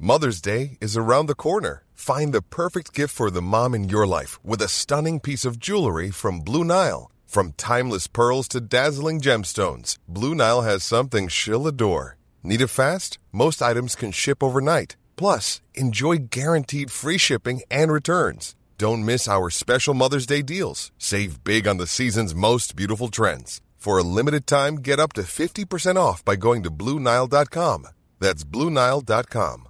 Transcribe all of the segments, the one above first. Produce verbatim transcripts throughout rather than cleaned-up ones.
Mother's Day is around the corner. Find the perfect gift for the mom in your life with a stunning piece of jewelry from Blue Nile. From timeless pearls to dazzling gemstones, Blue Nile has something she'll adore. Need it fast? Most items can ship overnight. Plus, enjoy guaranteed free shipping and returns. Don't miss our special Mother's Day deals. Save big on the season's most beautiful trends. For a limited time, get up to fifty percent off by going to Blue Nile dot com. That's Blue Nile dot com.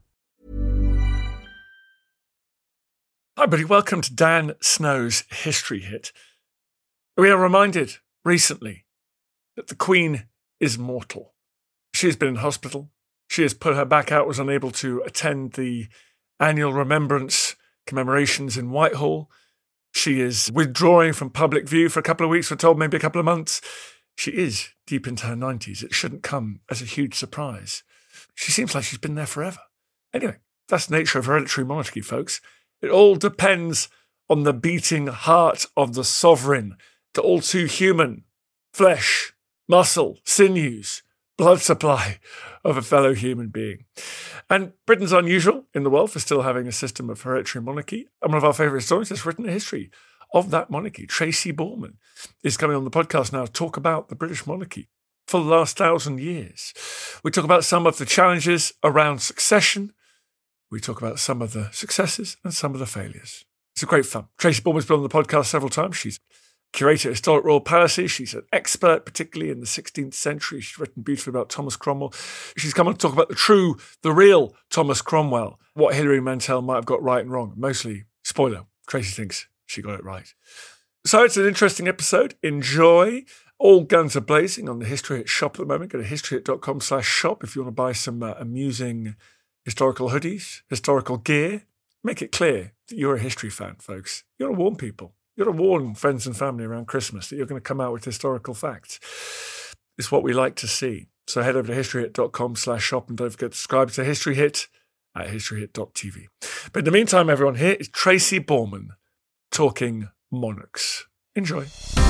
Hi, buddy. Welcome to Dan Snow's History Hit. We are reminded recently that the Queen is mortal. She has been in hospital. She has put her back out, was unable to attend the annual remembrance commemorations in Whitehall. She is withdrawing from public view for a couple of weeks, we're told, maybe a couple of months. She is deep into her nineties. It shouldn't come as a huge surprise. She seems like she's been there forever. Anyway, that's the nature of hereditary monarchy, folks. It all depends on the beating heart of the sovereign, the all too human flesh, muscle, sinews, blood supply of a fellow human being. And Britain's unusual in the world for still having a system of hereditary monarchy. And one of our favourite historians has written a history of that monarchy. Tracy Borman is coming on the podcast now to talk about the British monarchy for the last thousand years. We talk about some of the challenges around succession. We talk about some of the successes and some of the failures. It's a great fun. Tracy Borman's been on the podcast several times. She's curator at historic royal palaces. She's an expert, particularly in the sixteenth century. She's written beautifully about Thomas Cromwell. She's come on to talk about the true, the real Thomas Cromwell, what Hilary Mantel might have got right and wrong. Mostly, spoiler, Tracy thinks she got it right. So it's an interesting episode. Enjoy. All guns are blazing on the History Hit shop at the moment. Go to historyhit dot com slash shop if you want to buy some uh, amusing historical hoodies, historical gear. Make it clear that you're a history fan, folks. You want to warn people. You got to warn friends and family around Christmas that you're going to come out with historical facts. It's what we like to see. So head over to historyhit dot com slash shop and don't forget to subscribe to History Hit at historyhit dot t v. But in the meantime, everyone, here is Tracy Borman talking monarchs. Enjoy.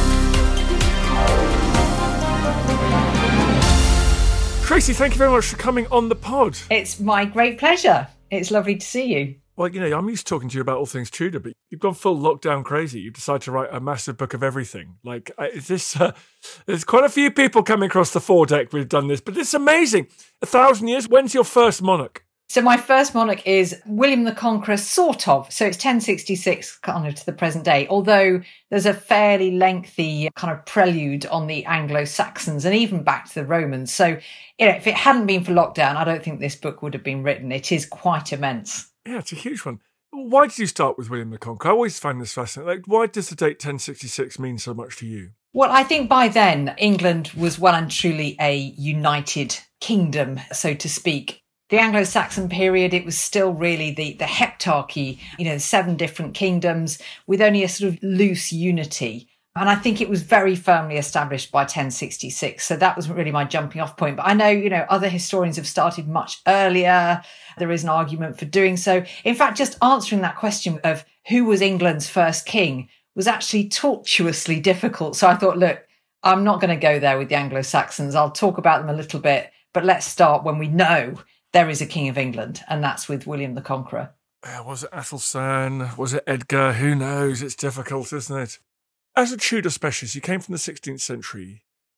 Tracy, thank you very much for coming on the pod. It's my great pleasure. It's lovely to see you. Well, you know, I'm used to talking to you about all things Tudor, but you've gone full lockdown crazy. You've decided to write a massive book of everything. Like, is this? Uh, there's quite a few people coming across the foredeck who've done this, but it's amazing. A thousand years. When's your first monarch? So my first monarch is William the Conqueror, sort of. So it's ten sixty-six kind of to the present day, although there's a fairly lengthy kind of prelude on the Anglo-Saxons and even back to the Romans. So, you know, if it hadn't been for lockdown, I don't think this book would have been written. It is quite immense. Yeah, it's a huge one. Why did you start with William the Conqueror? I always find this fascinating. Like, why does the date ten sixty-six mean so much to you? Well, I think by then, England was well and truly a united kingdom, so to speak. The Anglo-Saxon period, it was still really the, the heptarchy, you know, seven different kingdoms with only a sort of loose unity. And I think it was very firmly established by ten sixty-six. So that was really my jumping off point. But I know, you know, other historians have started much earlier. There is an argument for doing so. In fact, just answering that question of who was England's first king was actually tortuously difficult. So I thought, look, I'm not going to go there with the Anglo-Saxons. I'll talk about them a little bit, but let's start when we know there is a king of England, and that's with William the Conqueror. Uh, was it Athelstan? Was it Edgar? Who knows? It's difficult, isn't it? As a Tudor specialist, you came from the sixteenth century.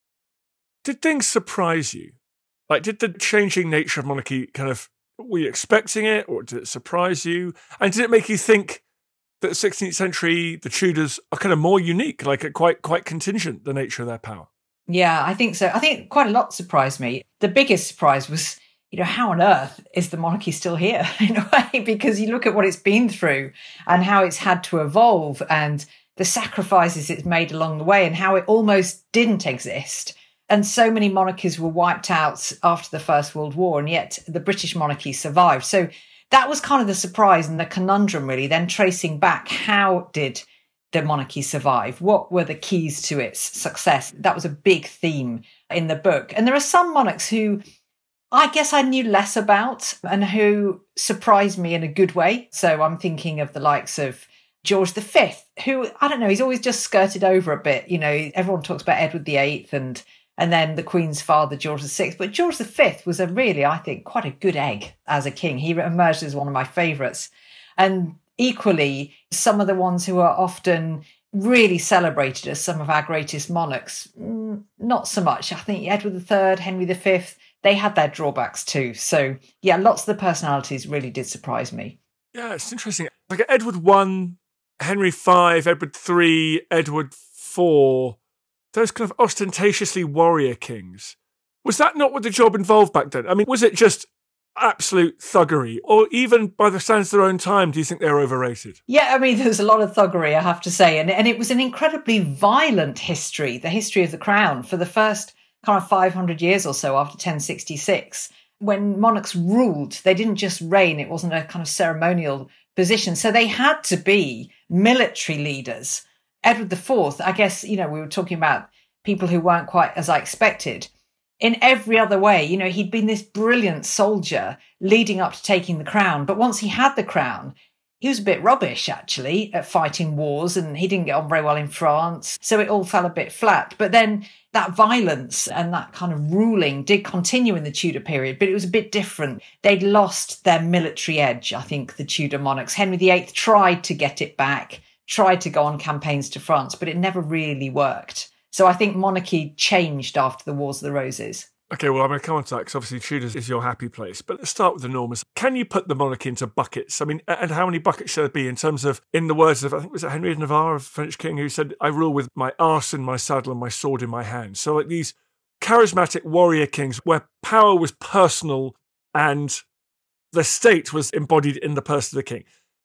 Did things surprise you? Like, did the changing nature of monarchy kind of, were you expecting it, or did it surprise you? And did it make you think that the sixteenth century, the Tudors, are kind of more unique, like quite quite contingent, the nature of their power? Yeah, I think so. I think quite a lot surprised me. The biggest surprise was, you know, how on earth is the monarchy still here in a way? Because you look at what it's been through and how it's had to evolve and the sacrifices it's made along the way and how it almost didn't exist. And so many monarchies were wiped out after the First World War, and yet the British monarchy survived. So that was kind of the surprise and the conundrum, really, then tracing back, how did the monarchy survive? What were the keys to its success? That was a big theme in the book. And there are some monarchs who I guess I knew less about and who surprised me in a good way. So I'm thinking of the likes of George the Fifth, who, I don't know, he's always just skirted over a bit. You know, everyone talks about Edward the Eighth and and then the Queen's father, George the Sixth. But George the Fifth was a really, I think, quite a good egg as a king. He emerged as one of my favourites. And equally, some of the ones who are often really celebrated as some of our greatest monarchs, mm, not so much. I think Edward the Third, Henry the Fifth, they had their drawbacks too. So, yeah, lots of the personalities really did surprise me. Yeah, it's interesting. Like Edward One, Henry Five, Edward Three, Edward Four, those kind of ostentatiously warrior kings. Was that not what the job involved back then? I mean, was it just absolute thuggery? Or even by the standards of their own time, do you think they were overrated? Yeah, I mean, there was a lot of thuggery, I have to say. And, and it was an incredibly violent history, the history of the crown, for the first kind of five hundred years or so after ten sixty-six. When monarchs ruled, they didn't just reign. It wasn't a kind of ceremonial position. So they had to be military leaders. Edward the Fourth, I guess, you know, we were talking about people who weren't quite as I expected. In every other way, you know, he'd been this brilliant soldier leading up to taking the crown. But once he had the crown, he was a bit rubbish, actually, at fighting wars, and he didn't get on very well in France. So it all fell a bit flat. But then that violence and that kind of ruling did continue in the Tudor period, but it was a bit different. They'd lost their military edge, I think, the Tudor monarchs. Henry the Eighth tried to get it back, tried to go on campaigns to France, but it never really worked. So I think monarchy changed after the Wars of the Roses. Okay, well, I'm going to come on to that because obviously Tudors is your happy place. But let's start with the Normans. Can you put the monarchy into buckets? I mean, and how many buckets should there be in terms of, in the words of, I think, was it Henry of Navarre, a French king, who said, I rule with my arse in my saddle and my sword in my hand. So like these charismatic warrior kings where power was personal and the state was embodied in the person of the king.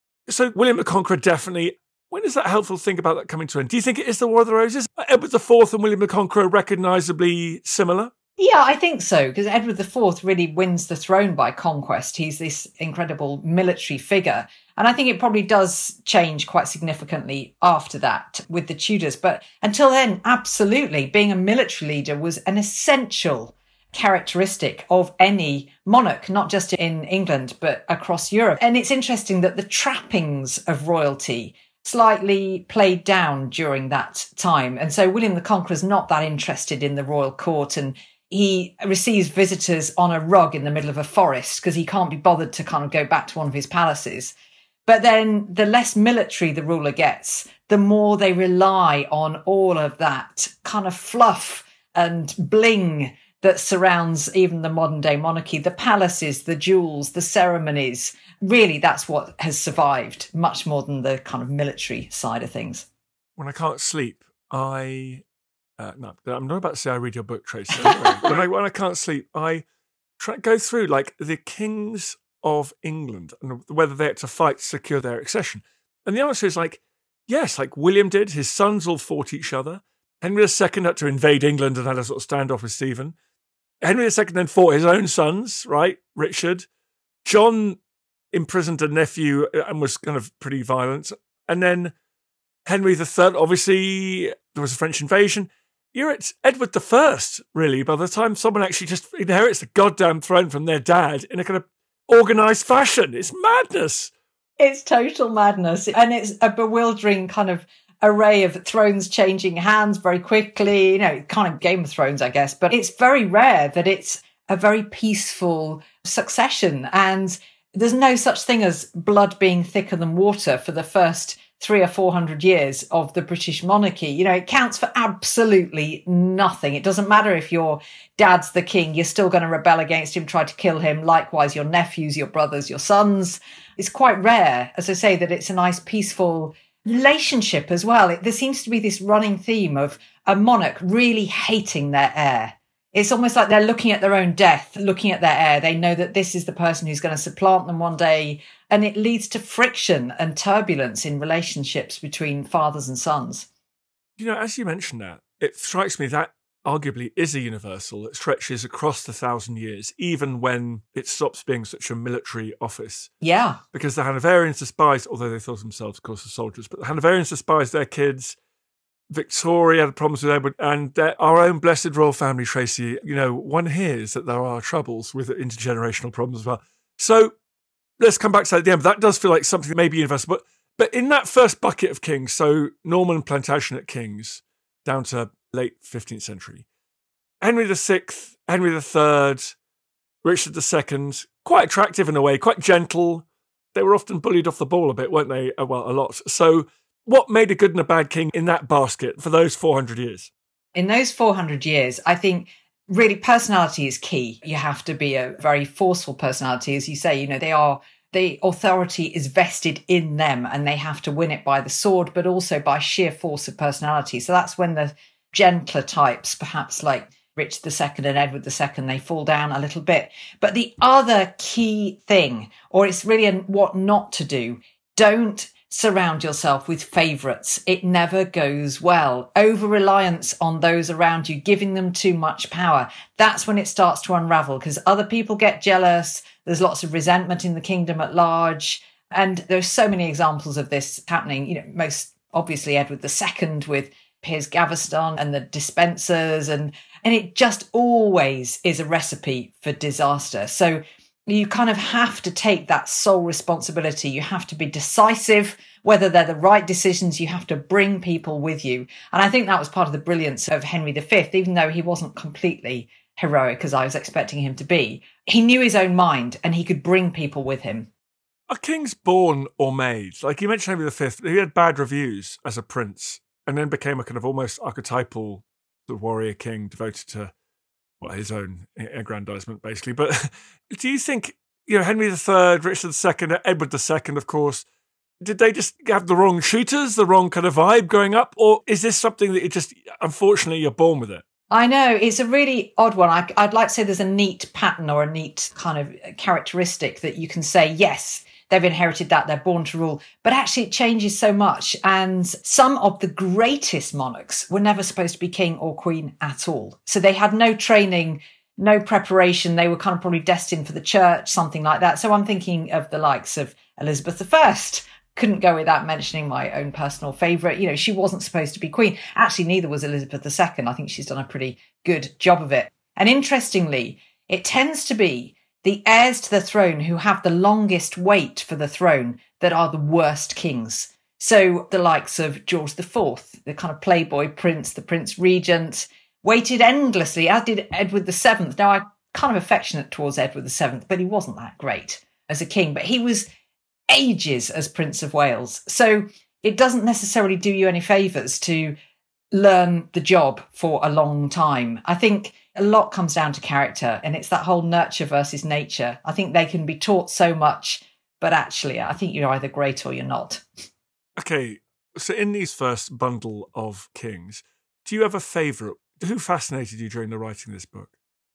So William the Conqueror definitely. When is that helpful to think about that coming to an end? Do you think it is the War of the Roses? Edward the Fourth and William the Conqueror recognisably similar? Yeah, I think so, because Edward the Fourth really wins the throne by conquest. He's this incredible military figure. And I think it probably does change quite significantly after that with the Tudors. But until then, absolutely, being a military leader was an essential characteristic of any monarch, not just in England, but across Europe. And it's interesting that the trappings of royalty slightly played down during that time. And so William the Conqueror is not that interested in the royal court, and he receives visitors on a rug in the middle of a forest because he can't be bothered to kind of go back to one of his palaces. But then the less military the ruler gets, the more they rely on all of that kind of fluff and bling that surrounds even the modern day monarchy, the palaces, the jewels, the ceremonies. Really, that's what has survived much more than the kind of military side of things. When I can't sleep, I... Uh, no, I'm not about to say I read your book, Tracy. Anyway, when, I, when I can't sleep, I try to go through like the kings of England and whether they had to fight to secure their accession. And the answer is like, yes, like William did. His sons all fought each other. Henry the Second had to invade England and had a sort of standoff with Stephen. Henry the Second then fought his own sons, right? Richard. John imprisoned a nephew and was kind of pretty violent. And then Henry the Third, obviously, there was a French invasion. You're at Edward the First, really, by the time someone actually just inherits the goddamn throne from their dad in a kind of organised fashion. It's madness. It's total madness. And it's a bewildering kind of array of thrones changing hands very quickly. You know, kind of Game of Thrones, I guess. But it's very rare that it's a very peaceful succession. And there's no such thing as blood being thicker than water for the first three or four hundred years of the British monarchy. You know, it counts for absolutely nothing. It doesn't matter if your dad's the king, you're still going to rebel against him, try to kill him. Likewise, your nephews, your brothers, your sons. It's quite rare, as I say, that it's a nice, peaceful relationship as well. It, there seems to be this running theme of a monarch really hating their heir. It's almost like they're looking at their own death, looking at their heir. They know that this is the person who's going to supplant them one day. And it leads to friction and turbulence in relationships between fathers and sons. You know, as you mentioned that, it strikes me that arguably is a universal that stretches across the thousand years, even when it stops being such a military office. Yeah. Because the Hanoverians despised, although they thought themselves, of course, as soldiers, but the Hanoverians despised their kids. Victoria had problems with Edward, and our own blessed royal family, Tracy, you know, one hears that there are troubles with intergenerational problems as well. So let's come back to that at the end. But that does feel like something that may be universal. But, but in that first bucket of kings, so Norman Plantagenet kings down to late fifteenth century, Henry the Sixth, Henry the Third, Richard the Second, quite attractive in a way, quite gentle. They were often bullied off the ball a bit, weren't they? Well, a lot. So what made a good and a bad king in that basket for those four hundred years? In those four hundred years, I think really personality is key. You have to be a very forceful personality. As you say, you know, they are, the authority is vested in them and they have to win it by the sword, but also by sheer force of personality. So that's when the gentler types, perhaps like Richard the Second and Edward the Second, they fall down a little bit. But the other key thing, or it's really an, what not to do, don't surround yourself with favourites. It never goes well. Over-reliance on those around you, giving them too much power. That's when it starts to unravel because other people get jealous. There's lots of resentment in the kingdom at large. And there's so many examples of this happening. You know, most obviously Edward the Second with Piers Gaveston and the Despensers. And, and it just always is a recipe for disaster. So you kind of have to take that sole responsibility. You have to be decisive, whether they're the right decisions. You have to bring people with you. And I think that was part of the brilliance of Henry the Fifth, even though he wasn't completely heroic as I was expecting him to be. He knew his own mind and he could bring people with him. Are kings born or made? Like you mentioned Henry the Fifth, he had bad reviews as a prince and then became a kind of almost archetypal sort of warrior king devoted to well, his own aggrandizement, basically. But do you think, you know, Henry the Third, Richard the Second, Edward the Second, of course, did they just have the wrong shooters, the wrong kind of vibe going up? Or is this something that you just, unfortunately, you're born with it? I know, it's a really odd one. I, I'd like to say there's a neat pattern or a neat kind of characteristic that you can say, yes, they've inherited that, they're born to rule. But actually it changes so much. And some of the greatest monarchs were never supposed to be king or queen at all. So they had no training, no preparation. They were kind of probably destined for the church, something like that. So I'm thinking of the likes of Elizabeth the First. Couldn't go without mentioning my own personal favourite. You know, she wasn't supposed to be queen. Actually, neither was Elizabeth the Second. I think she's done a pretty good job of it. And interestingly, it tends to be the heirs to the throne who have the longest wait for the throne that are the worst kings. So the likes of George the Fourth, the kind of playboy prince, the Prince Regent, waited endlessly, as did Edward the Seventh. Now, I'm kind of affectionate towards Edward the Seventh, but he wasn't that great as a king. But he was ages as Prince of Wales. So it doesn't necessarily do you any favours to learn the job for a long time. I think a lot comes down to character, and it's that whole nurture versus nature. I think they can be taught so much, but actually I think you're either great or you're not. Okay, so in these first bundle of kings, do you have a favourite? Who fascinated you during the writing of this book?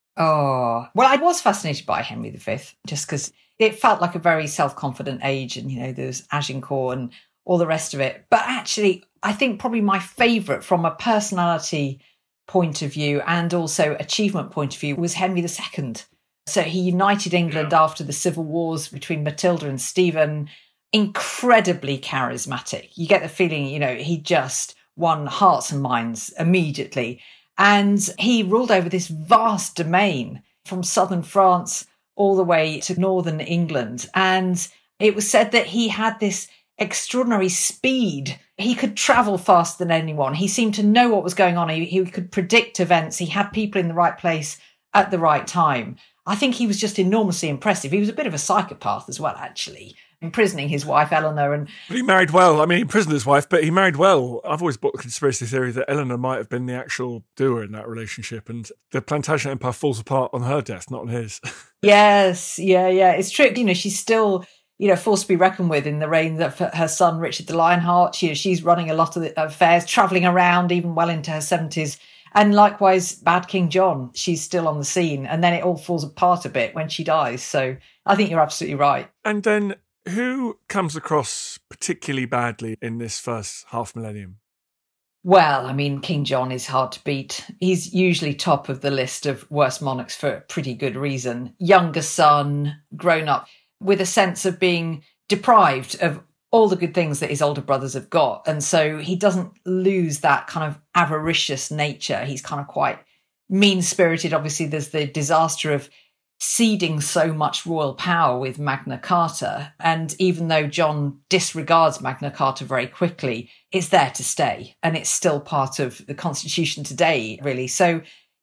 Oh, well, I was fascinated by Henry the Fifth, just because it felt like a very self-confident age, and, you know, there was Agincourt and all the rest of it. But actually, I think probably my favourite from a personality point of view and also achievement point of view was Henry the Second. So he united England yeah. after the civil wars between Matilda and Stephen. Incredibly charismatic. You get the feeling, you know, he just won hearts and minds immediately. And he ruled over this vast domain from southern France all the way to northern England. And it was said that he had this extraordinary speed. He could travel faster than anyone. He seemed to know what was going on. He, he could predict events. He had people in the right place at the right time. I think he was just enormously impressive. He was a bit of a psychopath as well, actually, imprisoning his wife, Eleanor. And But he married well. I mean, he imprisoned his wife, but he married well. I've always bought the conspiracy theory that Eleanor might have been the actual doer in that relationship, and the Plantagenet Empire falls apart on her death, not on his. Yes, yeah, yeah. It's true. You know, she's still, you know, forced to be reckoned with in the reign of her son, Richard the Lionheart. You know, she's running a lot of the affairs, travelling around even well into her seventies. And likewise, Bad King John, she's still on the scene. And then it all falls apart a bit when she dies. So I think you're absolutely right. And then who comes across particularly badly in this first half millennium? Well, I mean, King John is hard to beat. He's usually top of the list of worst monarchs for a pretty good reason. Younger son, grown up with a sense of being deprived of all the good things that his older brothers have got. And so he doesn't lose that kind of avaricious nature. He's kind of quite mean-spirited. Obviously, there's the disaster of ceding so much royal power with Magna Carta. And even though John disregards Magna Carta very quickly, it's there to stay. And it's still part of the Constitution today, really. So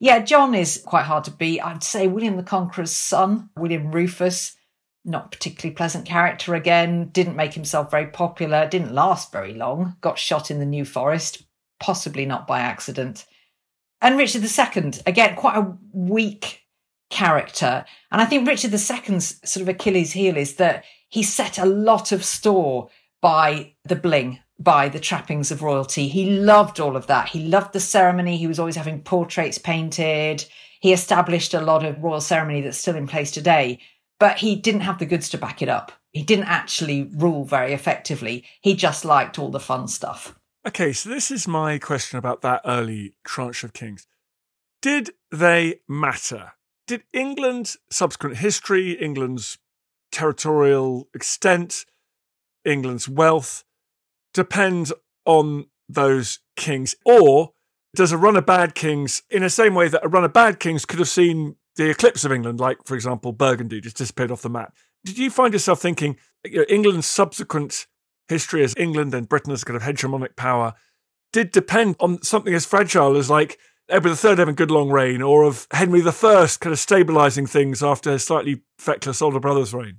Yeah, John is quite hard to beat. I'd say William the Conqueror's son, William Rufus, not a particularly pleasant character again, didn't make himself very popular, didn't last very long, got shot in the New Forest, possibly not by accident. And Richard the Second, again, quite a weak character. And I think Richard the Second's sort of Achilles heel is that he set a lot of store by the bling, by the trappings of royalty. He loved all of that. He loved the ceremony. He was always having portraits painted. He established a lot of royal ceremony that's still in place today, but he didn't have the goods to back it up. He didn't actually rule very effectively. He just liked all the fun stuff. Okay, so this is my question about that early tranche of kings. Did they matter? Did England's subsequent history, England's territorial extent, England's wealth depend on those kings? Or does a run of bad kings, in the same way that a run of bad kings could have seen the eclipse of England, like, for example, Burgundy just disappeared off the map? Did you find yourself thinking, you know, England's subsequent history as England and Britain as a kind of hegemonic power did depend on something as fragile as, like, Edward the Third having a good long reign, or of Henry the First kind of stabilising things after his slightly feckless older brother's reign?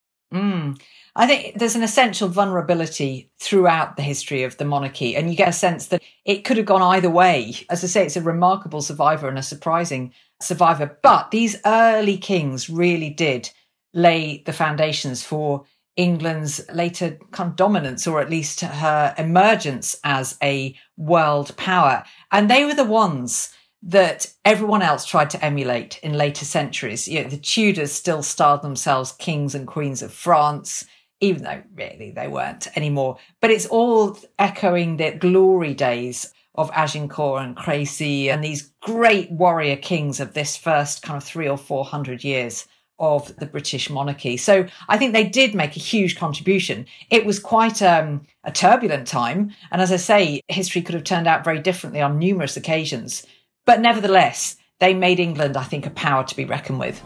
Mm. I think there's an essential vulnerability throughout the history of the monarchy, and you get a sense that it could have gone either way. As I say, it's a remarkable survivor and a surprising survivor. But these early kings really did lay the foundations for England's later kind of dominance, or at least her emergence as a world power. And they were the ones that everyone else tried to emulate in later centuries. You know, the Tudors still styled themselves kings and queens of France, even though really they weren't anymore. But it's all echoing the glory days of Agincourt and Crecy and these great warrior kings of this first kind of three or four hundred years of the British monarchy. So I think they did make a huge contribution. It was quite um, a turbulent time. And as I say, history could have turned out very differently on numerous occasions. But nevertheless, they made England, I think, a power to be reckoned with.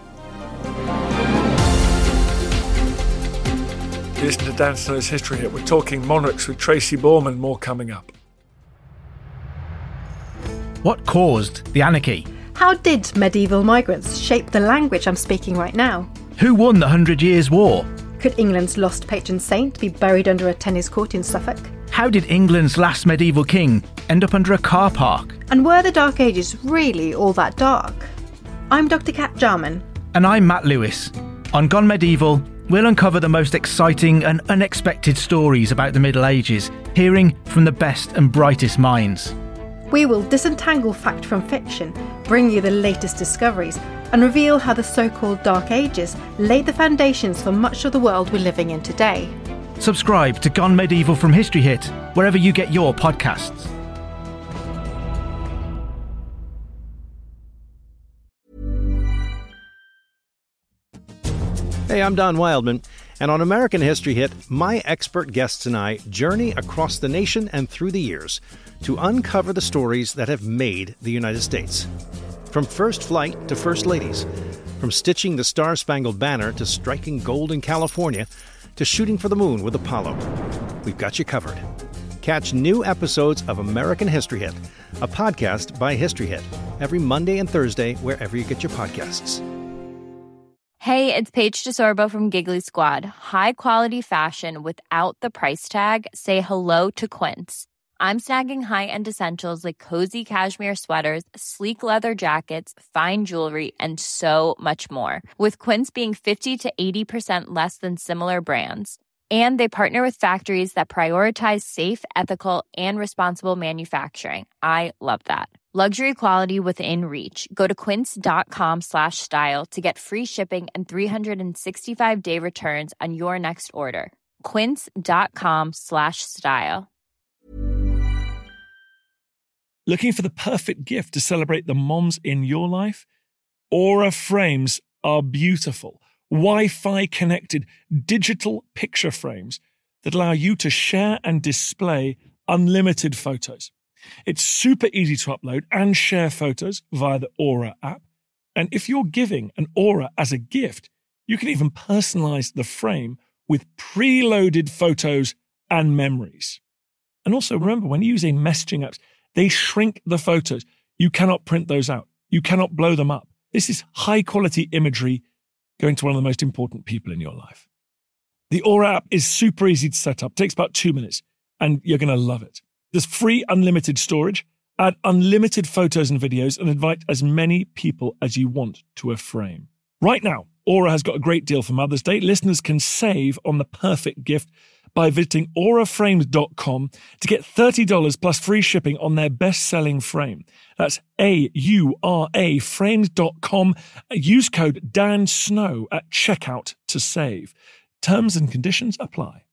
Listen to Dan Snow's History Hit. We're talking monarchs with Tracy Borman. More coming up. What caused the anarchy? How did medieval migrants shape the language I'm speaking right now? Who won the Hundred Years' War? Could England's lost patron saint be buried under a tennis court in Suffolk? How did England's last medieval king end up under a car park? And were the Dark Ages really all that dark? I'm Doctor Kat Jarman. And I'm Matt Lewis. On Gone Medieval, we'll uncover the most exciting and unexpected stories about the Middle Ages, hearing from the best and brightest minds. We will disentangle fact from fiction, bring you the latest discoveries, and reveal how the so-called Dark Ages laid the foundations for much of the world we're living in today. Subscribe to Gone Medieval from History Hit, wherever you get your podcasts. Hey, I'm Don Wildman, and on American History Hit, my expert guests and I journey across the nation and through the years to uncover the stories that have made the United States. From first flight to first ladies, from stitching the Star-Spangled Banner to striking gold in California, to shooting for the moon with Apollo. We've got you covered. Catch new episodes of American History Hit, a podcast by History Hit, every Monday and Thursday wherever you get your podcasts. Hey, it's Paige DeSorbo from Giggly Squad. High quality fashion without the price tag. Say hello to Quince. I'm snagging high-end essentials like cozy cashmere sweaters, sleek leather jackets, fine jewelry, and so much more. With Quince being fifty to eighty percent less than similar brands. And they partner with factories that prioritize safe, ethical, and responsible manufacturing. I love that. Luxury quality within reach. Go to quince.com slash style to get free shipping and three sixty-five day returns on your next order. Quince.com slash style. Looking for the perfect gift to celebrate the moms in your life? Aura frames are beautiful, Wi-Fi connected digital picture frames that allow you to share and display unlimited photos. It's super easy to upload and share photos via the Aura app. And if you're giving an Aura as a gift, you can even personalize the frame with preloaded photos and memories. And also remember, when using messaging apps, they shrink the photos. You cannot print those out. You cannot blow them up. This is high-quality imagery going to one of the most important people in your life. The Aura app is super easy to set up. It takes about two minutes, and you're going to love it. There's free unlimited storage, add unlimited photos and videos, and invite as many people as you want to a frame. Right now, Aura has got a great deal for Mother's Day. Listeners can save on the perfect gift by visiting aura frames dot com to get thirty dollars plus free shipping on their best-selling frame. That's A U R A frames dot com. Use code Dan Snow at checkout to save. Terms and conditions apply.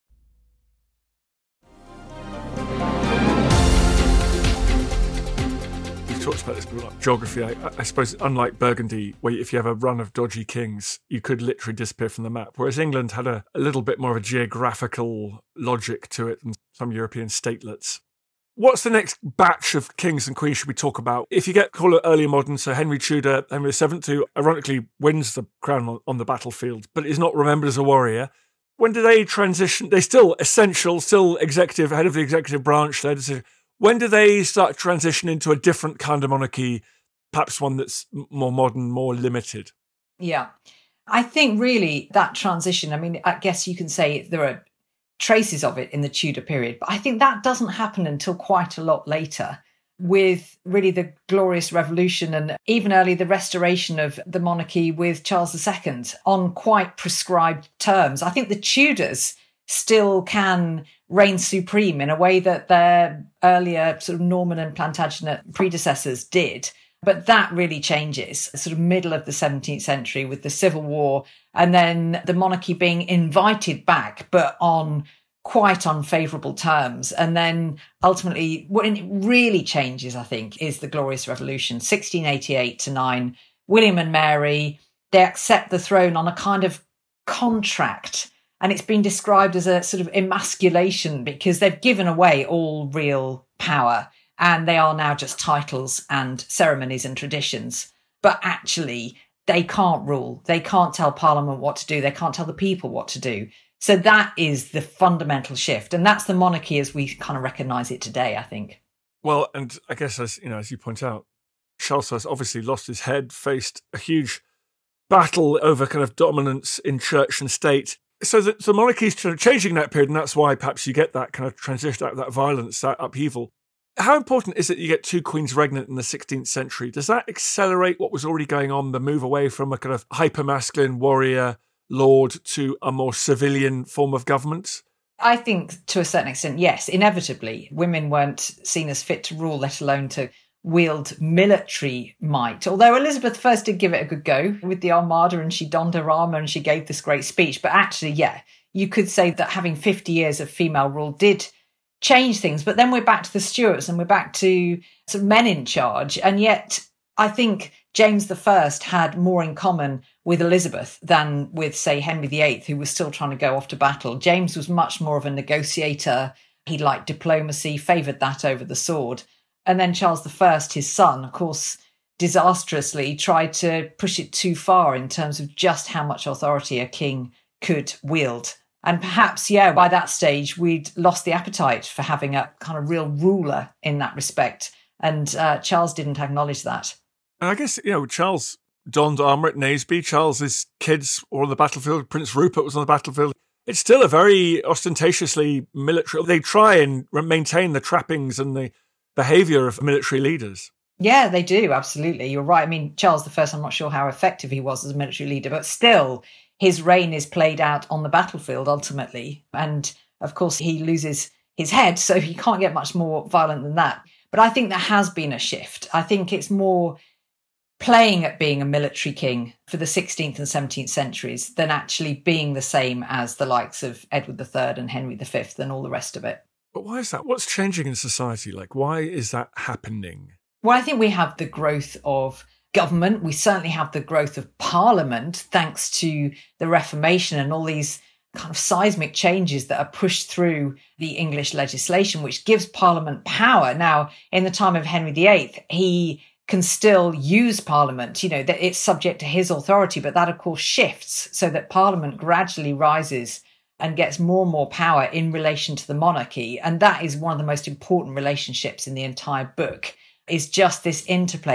Talked about this before, like geography. I, I suppose, unlike Burgundy, where if you have a run of dodgy kings, you could literally disappear from the map. Whereas England had a, a little bit more of a geographical logic to it than some European statelets. What's the next batch of kings and queens should we talk about? If you get call it early modern, so Henry Tudor, Henry the Seventh, who ironically wins the crown on, on the battlefield, but is not remembered as a warrior. When do they transition? They're still essential, still executive, head of the executive branch. They're decision. When do they start transition into a different kind of monarchy, perhaps one that's more modern, more limited? Yeah. I think really that transition, I mean, I guess you can say there are traces of it in the Tudor period, but I think that doesn't happen until quite a lot later, with really the Glorious Revolution and even early the restoration of the monarchy with Charles the Second on quite prescribed terms. I think the Tudors still can reign supreme in a way that their earlier sort of Norman and Plantagenet predecessors did. But that really changes, sort of middle of the seventeenth century with the Civil War, and then the monarchy being invited back, but on quite unfavourable terms. And then ultimately, what it really changes, I think, is the Glorious Revolution, sixteen eighty-eight to nine. William and Mary, they accept the throne on a kind of contract. And it's been described as a sort of emasculation because they've given away all real power and they are now just titles and ceremonies and traditions. But actually, they can't rule. They can't tell Parliament what to do. They can't tell the people what to do. So that is the fundamental shift. And that's the monarchy as we kind of recognise it today, I think. Well, and I guess, as you know, as you point out, Charles the First obviously lost his head, faced a huge battle over kind of dominance in church and state. So the, the monarchy is changing that period, and that's why perhaps you get that kind of transition, that, that violence, that upheaval. How important is it you get two queens regnant in the sixteenth century? Does that accelerate what was already going on, the move away from a kind of hyper-masculine warrior lord to a more civilian form of government? I think to a certain extent, yes, inevitably. Women weren't seen as fit to rule, let alone to wield military might. Although Elizabeth I did give it a good go with the Armada and she donned her armour and she gave this great speech. But actually, yeah, you could say that having fifty years of female rule did change things. But then we're back to the Stuarts and we're back to sort of men in charge. And yet I think James the First had more in common with Elizabeth than with, say, Henry the Eighth, who was still trying to go off to battle. James was much more of a negotiator. He liked diplomacy, favoured that over the sword. And then Charles the First, his son, of course, disastrously tried to push it too far in terms of just how much authority a king could wield. And perhaps, yeah, by that stage, we'd lost the appetite for having a kind of real ruler in that respect. And uh, Charles didn't acknowledge that. And I guess, you know, Charles donned armour at Naseby. Charles's kids were on the battlefield. Prince Rupert was on the battlefield. It's still a very ostentatiously military. They try and maintain the trappings and the behaviour of military leaders. Yeah, they do. Absolutely. You're right. I mean, Charles the First, I'm not sure how effective he was as a military leader, but still his reign is played out on the battlefield ultimately. And of course, he loses his head, so he can't get much more violent than that. But I think there has been a shift. I think it's more playing at being a military king for the sixteenth and seventeenth centuries than actually being the same as the likes of Edward the Third and Henry the Fifth and all the rest of it. But why is that? What's changing in society? Like, why is that happening? Well, I think we have the growth of government. We certainly have the growth of Parliament, thanks to the Reformation and all these kind of seismic changes that are pushed through the English legislation, which gives Parliament power. Now, in the time of Henry the Eighth, he can still use Parliament, you know, that it's subject to his authority, but that of course shifts so that Parliament gradually rises and gets more and more power in relation to the monarchy. And that is one of the most important relationships in the entire book, is just this interplay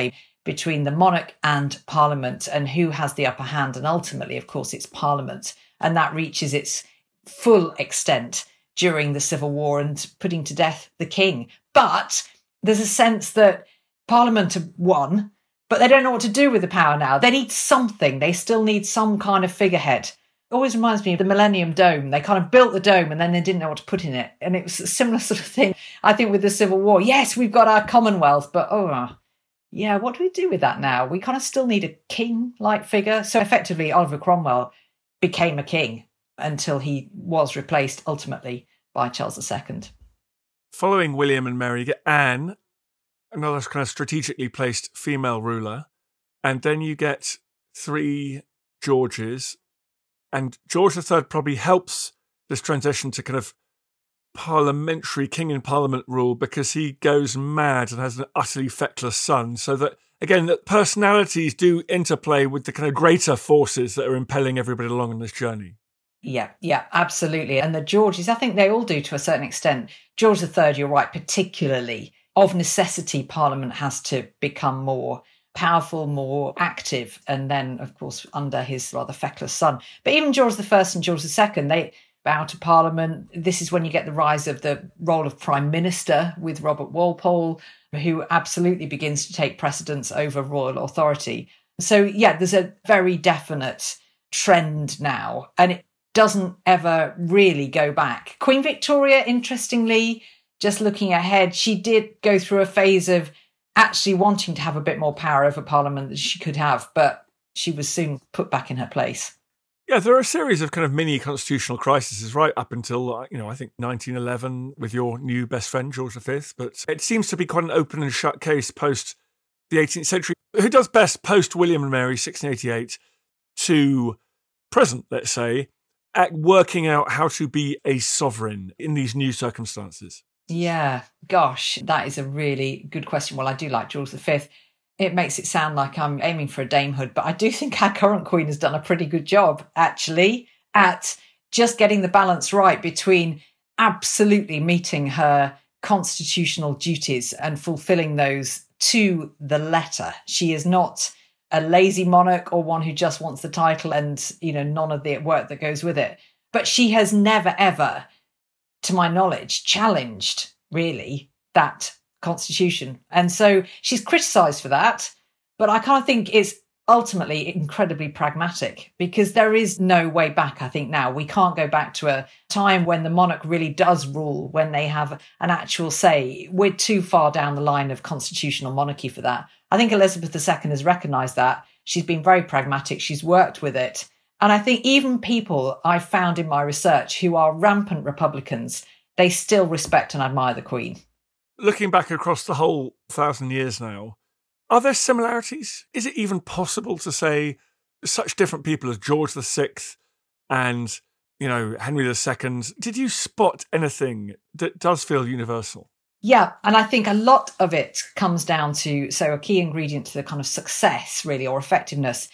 between the monarch and Parliament and who has the upper hand. And ultimately, of course, it's Parliament. And that reaches its full extent during the Civil War and putting to death the king. But there's a sense that Parliament have won, but they don't know what to do with the power now. They need something. They still need some kind of figurehead. It always reminds me of the Millennium Dome. They kind of built the dome and then they didn't know what to put in it. And it was a similar sort of thing, I think, with the Civil War. Yes, we've got our Commonwealth, but oh, yeah, what do we do with that now? We kind of still need a king-like figure. So effectively, Oliver Cromwell became a king until he was replaced ultimately by Charles the Second. Following William and Mary, you get Anne, another kind of strategically placed female ruler. And then you get three Georges. And George the Third probably helps this transition to kind of parliamentary king in parliament rule because he goes mad and has an utterly feckless son. So that, again, that personalities do interplay with the kind of greater forces that are impelling everybody along on this journey. Yeah, yeah, absolutely. And the Georges, I think they all do to a certain extent. George the Third, you're right, particularly. Of necessity, Parliament has to become more powerful, more active, and then, of course, under his rather feckless son. But even George the First and George the Second, they bow to Parliament. This is when you get the rise of the role of Prime Minister with Robert Walpole, who absolutely begins to take precedence over royal authority. So, yeah, there's a very definite trend now, and it doesn't ever really go back. Queen Victoria, interestingly, just looking ahead, she did go through a phase of actually wanting to have a bit more power over Parliament than she could have, but she was soon put back in her place. Yeah, there are a series of kind of mini constitutional crises right up until, you know, I think nineteen eleven with your new best friend, George the Fifth. But it seems to be quite an open and shut case post the eighteenth century. Who does best post William and Mary, sixteen eighty-eight, to present, let's say, at working out how to be a sovereign in these new circumstances? Yeah, gosh, that is a really good question. Well, I do like George the Fifth. It makes it sound like I'm aiming for a damehood, but I do think our current queen has done a pretty good job, actually, at just getting the balance right between absolutely meeting her constitutional duties and fulfilling those to the letter. She is not a lazy monarch or one who just wants the title and, you know, none of the work that goes with it. But she has never, ever, to my knowledge, challenged, really, that constitution. And so she's criticised for that, but I kind of think it's ultimately incredibly pragmatic because there is no way back, I think, now. We can't go back to a time when the monarch really does rule, when they have an actual say. We're too far down the line of constitutional monarchy for that. I think Elizabeth the Second has recognised that. She's been very pragmatic. She's worked with it. And I think even people I've found in my research who are rampant Republicans, they still respect and admire the Queen. Looking back across the whole thousand years now, are there similarities? Is it even possible to say such different people as George the Sixth and, you know, Henry the Second? Did you spot anything that does feel universal? Yeah, and I think a lot of it comes down to, so a key ingredient to the kind of success, really, or effectiveness,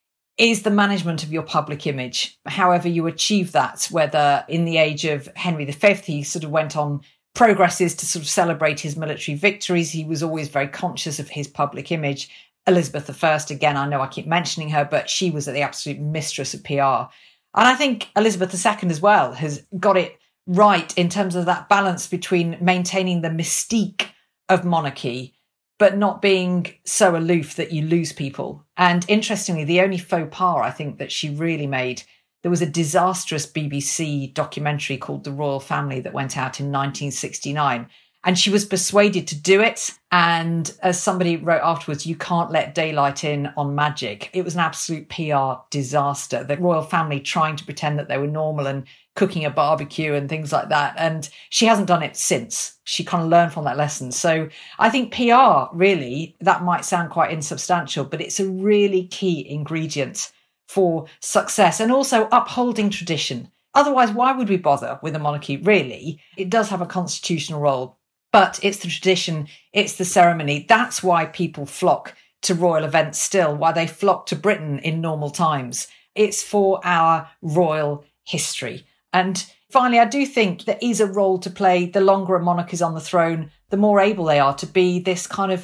is the management of your public image. However you achieve that, whether in the age of Henry the Fifth, he sort of went on progresses to sort of celebrate his military victories. He was always very conscious of his public image. Elizabeth the First, again, I know I keep mentioning her, but she was the absolute mistress of P R. And I think Elizabeth the Second as well has got it right in terms of that balance between maintaining the mystique of monarchy, but not being so aloof that you lose people. And interestingly, the only faux pas I think that she really made, there was a disastrous B B C documentary called The Royal Family that went out in nineteen sixty-nine. And she was persuaded to do it. And as somebody wrote afterwards, you can't let daylight in on magic. It was an absolute P R disaster. The royal family trying to pretend that they were normal and cooking a barbecue and things like that. And she hasn't done it since. She kind of learned from that lesson. So I think P R, really, that might sound quite insubstantial, but it's a really key ingredient for success and also upholding tradition. Otherwise, why would we bother with a monarchy, really? It does have a constitutional role, but it's the tradition, it's the ceremony. That's why people flock to royal events still, why they flock to Britain in normal times. It's for our royal history. And finally, I do think there is a role to play. The longer a monarch is on the throne, the more able they are to be this kind of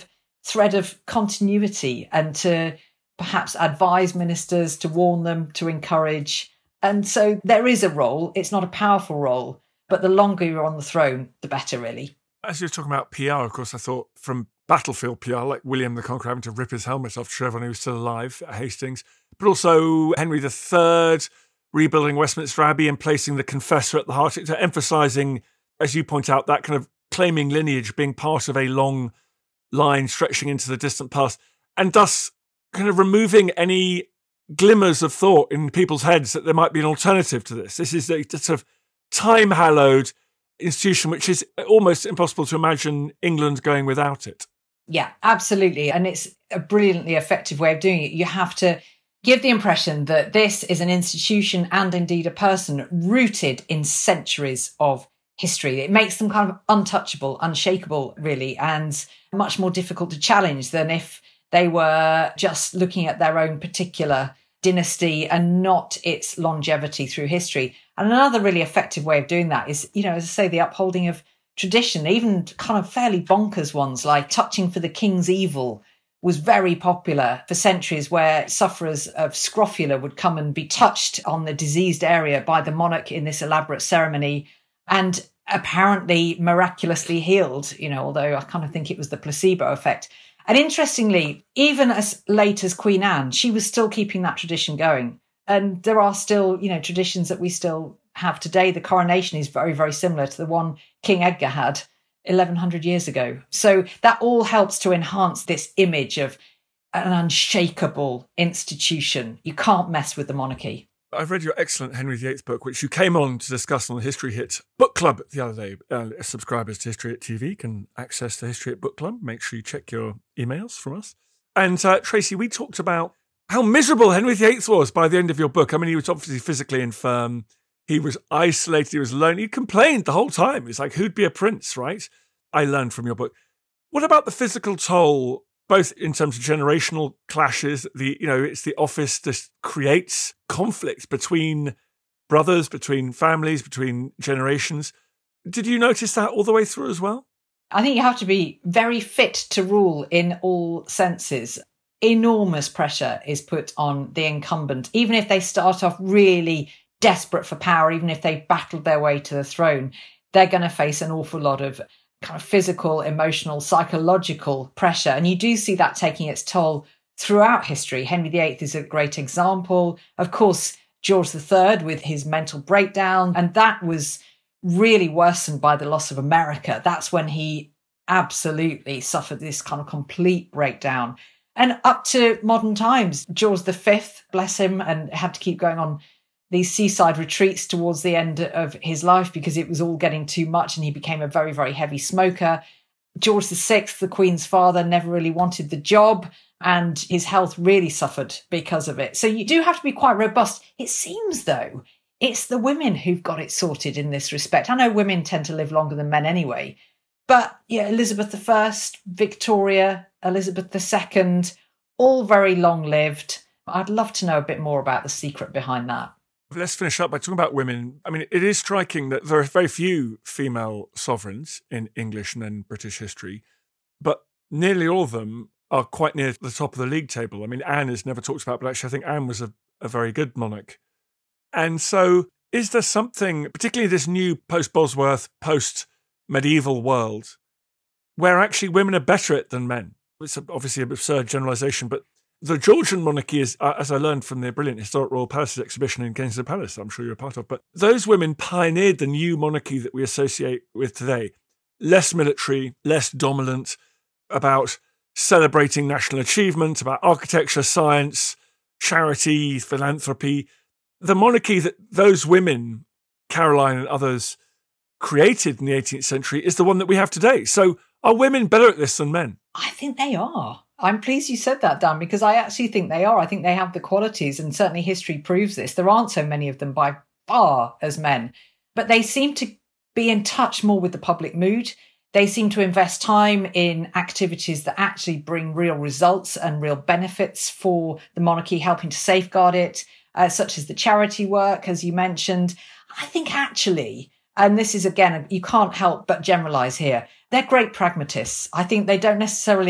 thread of continuity and to perhaps advise ministers, to warn them, to encourage. And so there is a role. It's not a powerful role, but the longer you're on the throne, the better, really. As you're talking about P R, of course, I thought from battlefield P R, like William the Conqueror having to rip his helmet off to show everyone who was still alive at Hastings, but also Henry the Third rebuilding Westminster Abbey and placing the Confessor at the heart, emphasising, as you point out, that kind of claiming lineage being part of a long line stretching into the distant past, and thus kind of removing any glimmers of thought in people's heads that there might be an alternative to this. This is a sort of time-hallowed institution which is almost impossible to imagine England going without it. Yeah, absolutely. And it's a brilliantly effective way of doing it. You have to give the impression that this is an institution and indeed a person rooted in centuries of history. It makes them kind of untouchable, unshakable, really, and much more difficult to challenge than if they were just looking at their own particular dynasty and not its longevity through history. And another really effective way of doing that is, you know, as I say, the upholding of tradition, even kind of fairly bonkers ones like touching for the king's evil was very popular for centuries, where sufferers of scrofula would come and be touched on the diseased area by the monarch in this elaborate ceremony and apparently miraculously healed, you know, although I kind of think it was the placebo effect. And interestingly, even as late as Queen Anne, she was still keeping that tradition going. And there are still, you know, traditions that we still have today. The coronation is very, very similar to the one King Edgar had eleven hundred years ago. So that all helps to enhance this image of an unshakable institution. You can't mess with the monarchy. I've read your excellent Henry the Eighth book, which you came on to discuss on the History Hit Book Club the other day. Uh, subscribers to History Hit T V can access the History Hit Book Club. Make sure you check your emails from us. And uh, Tracy, we talked about how miserable Henry the Eighth was by the end of your book. I mean, he was obviously physically infirm. He was isolated. He was lonely. He complained the whole time. He's like, who'd be a prince, right? I learned from your book. What about the physical toll, both in terms of generational clashes? The you know, it's the office that creates conflict between brothers, between families, between generations. Did you notice that all the way through as well? I think you have to be very fit to rule in all senses. Enormous pressure is put on the incumbent, even if they start off really desperate for power, even if they battled their way to the throne, they're going to face an awful lot of kind of physical, emotional, psychological pressure. And you do see that taking its toll throughout history. Henry the Eighth is a great example. Of course, George the Third with his mental breakdown. And that was really worsened by the loss of America. That's when he absolutely suffered this kind of complete breakdown. And up to modern times, George the Fifth, bless him, and had to keep going on these seaside retreats towards the end of his life because it was all getting too much and he became a very, very heavy smoker. George the Sixth, the Queen's father, never really wanted the job and his health really suffered because of it. So you do have to be quite robust. It seems, though, it's the women who've got it sorted in this respect. I know women tend to live longer than men anyway, but yeah, Elizabeth the First, Victoria, Elizabeth the Second, all very long-lived. I'd love to know a bit more about the secret behind that. Let's finish up by talking about women. I mean, it is striking that there are very few female sovereigns in English and then British history, but nearly all of them are quite near the top of the league table. I mean, Anne is never talked about, but actually I think Anne was a, a very good monarch. And so is there something, particularly this new post-Bosworth, post-medieval world, where actually women are better at it than men? It's obviously an absurd generalisation, but the Georgian monarchy is, uh, as I learned from the brilliant Historic Royal Palaces exhibition in Kensington Palace, I'm sure you're a part of, but those women pioneered the new monarchy that we associate with today. Less military, less dominant, about celebrating national achievement, about architecture, science, charity, philanthropy. The monarchy that those women, Caroline and others, created in the eighteenth century is the one that we have today. So are women better at this than men? I think they are. I'm pleased you said that, Dan, because I actually think they are. I think they have the qualities, and certainly history proves this. There aren't so many of them by far as men, but they seem to be in touch more with the public mood. They seem to invest time in activities that actually bring real results and real benefits for the monarchy, helping to safeguard it, uh, such as the charity work, as you mentioned. I think actually, and this is, again, you can't help but generalise here, they're great pragmatists. I think they don't necessarily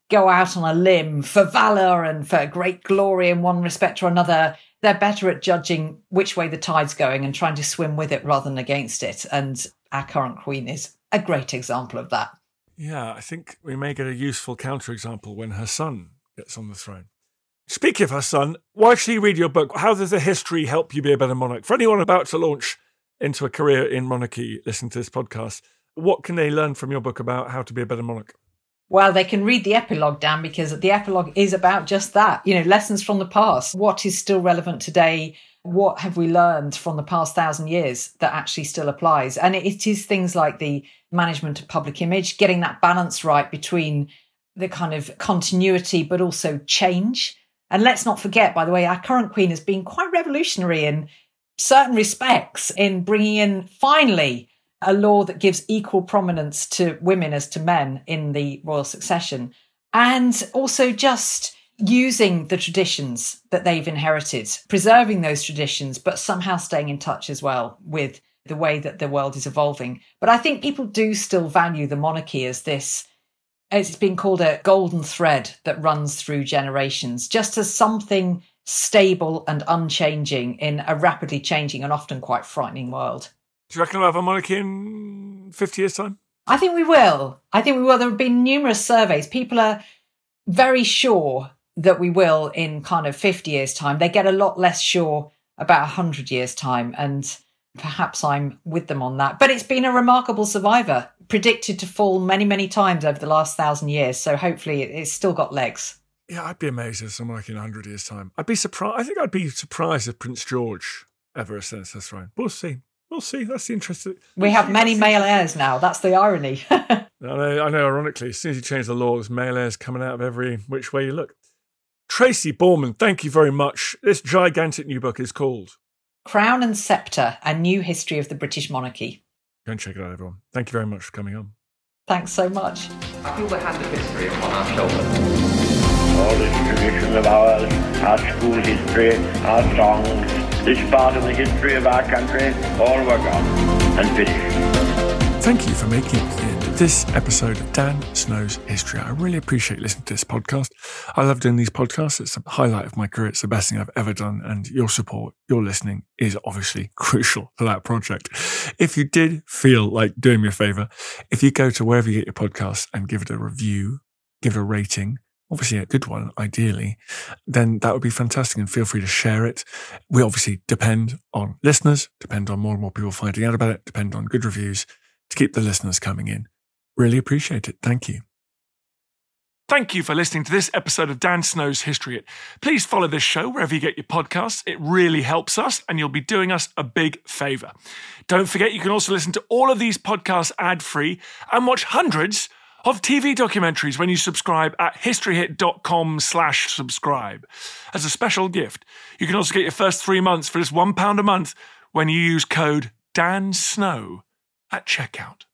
go out on a limb for valour and for great glory in one respect or another. They're better at judging which way the tide's going and trying to swim with it rather than against it. And our current queen is a great example of that. Yeah, I think we may get a useful counterexample when her son gets on the throne. Speaking of her son, why should he read your book? How does the history help you be a better monarch? For anyone about to launch into a career in monarchy, listen to this podcast, what can they learn from your book about how to be a better monarch? Well, they can read the epilogue, Dan, because the epilogue is about just that. You know, lessons from the past. What is still relevant today? What have we learned from the past thousand years that actually still applies? And it is things like the management of public image, getting that balance right between the kind of continuity, but also change. And let's not forget, by the way, our current queen has been quite revolutionary in certain respects in bringing in, finally, a law that gives equal prominence to women as to men in the royal succession, and also just using the traditions that they've inherited, preserving those traditions, but somehow staying in touch as well with the way that the world is evolving. But I think people do still value the monarchy as this, as it's been called, a golden thread that runs through generations, just as something stable and unchanging in a rapidly changing and often quite frightening world. Do you reckon we'll have a monarchy in fifty years' time? I think we will. I think we will. There have been numerous surveys. People are very sure that we will in kind of fifty years' time. They get a lot less sure about one hundred years' time. And perhaps I'm with them on that. But it's been a remarkable survivor, predicted to fall many, many times over the last thousand years. So hopefully it's still got legs. Yeah, I'd be amazed if someone like in one hundred years' time. I'd be surprised. I think I'd be surprised if Prince George ever ascends the throne. We'll see. We'll see. That's the interesting. We have many male heirs now. That's the irony. I know, I know, ironically, as soon as you change the laws, male heirs coming out of every which way you look. Tracy Borman, thank you very much. This gigantic new book is called Crown and Sceptre, A New History of the British Monarchy. Go and check it out, everyone. Thank you very much for coming on. Thanks so much. I feel the hand of history upon our shoulders. All this tradition of ours, our school history, our songs, this part of the history of our country, all were gone and finished. Thank you for making it in this episode of Dan Snow's History. I really appreciate listening to this podcast. I love doing these podcasts. It's a highlight of my career. It's the best thing I've ever done. And your support, your listening is obviously crucial to that project. If you did feel like doing me a favor, if you go to wherever you get your podcasts and give it a review, give it a rating, obviously a good one, ideally, then that would be fantastic, and feel free to share it. We obviously depend on listeners, depend on more and more people finding out about it, depend on good reviews to keep the listeners coming in. Really appreciate it. Thank you. Thank you for listening to this episode of Dan Snow's History Hit. Please follow this show wherever you get your podcasts. It really helps us, and you'll be doing us a big favour. Don't forget, you can also listen to all of these podcasts ad-free and watch hundreds of T V documentaries when you subscribe at historyhit.com slash subscribe. As a special gift, you can also get your first three months for just one pound a month when you use code DANSNOW at checkout.